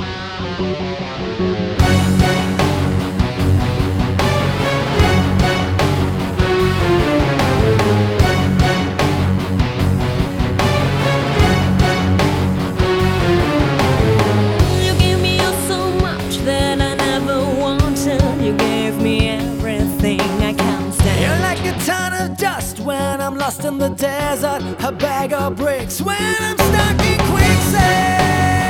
You gave me so much that I never wanted. You gave me everything I can't stand. You're like a ton of dust when I'm lost in the desert, a bag of bricks when I'm stuck in quicksand.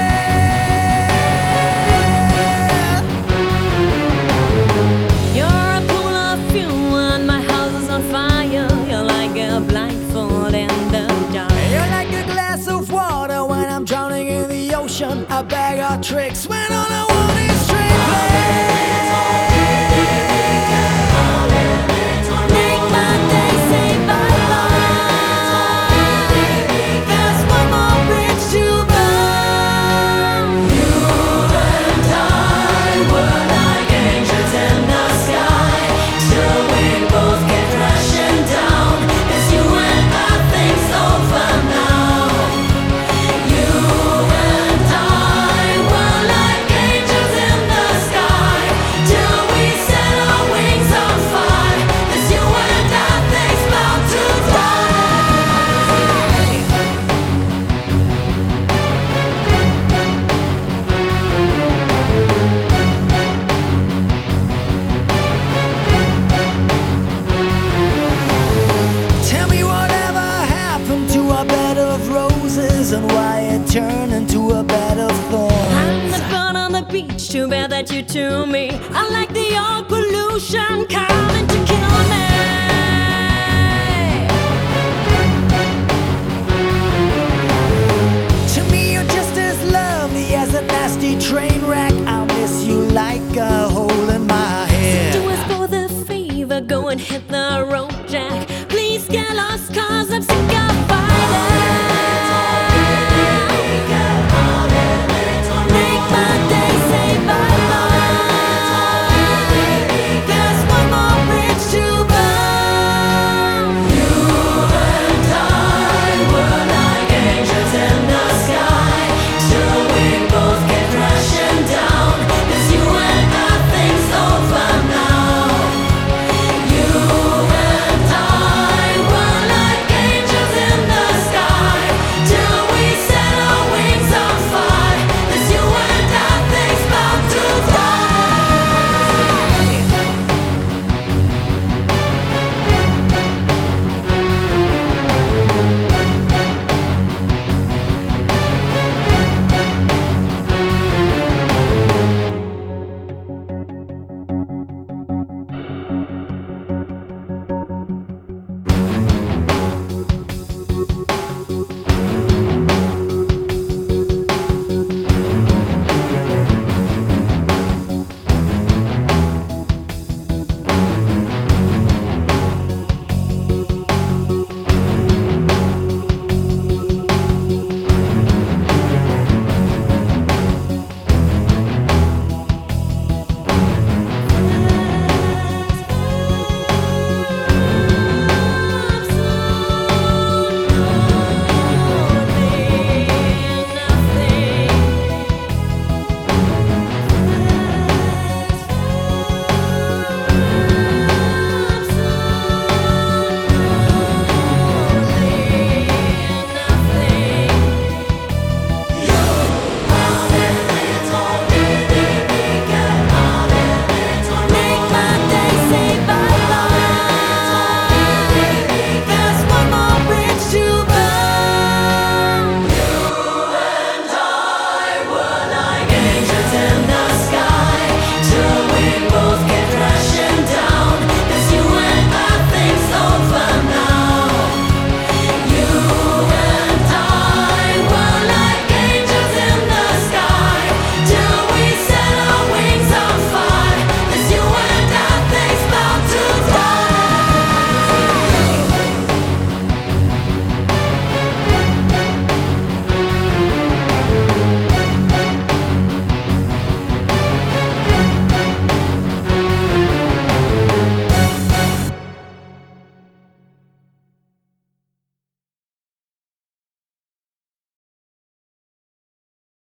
You're a pool of fuel and my house is on fire. You're like a blindfold in the dark. You're like a glass of water when I'm drowning in the ocean, a bag of tricks when all I want is straight play. Make my day say bye-bye. There's one more bridge to burn. You and I were like angels in the sky, till we both get crashing down. 'Cause you and nothing's over now. You and I were like angels in the sky, till we set our wings on fire. 'Cause you and nothing's bound to die. Tell me whatever happened to our bed of roses and why it turned into a bed of thorns. I'm the bird on the beach, too bad that you to me. I like the old pollution coming to kill me. To me you're just as lovely as a nasty train wreck. I'll miss you like a hole in my head. Do us both a favor, go and hit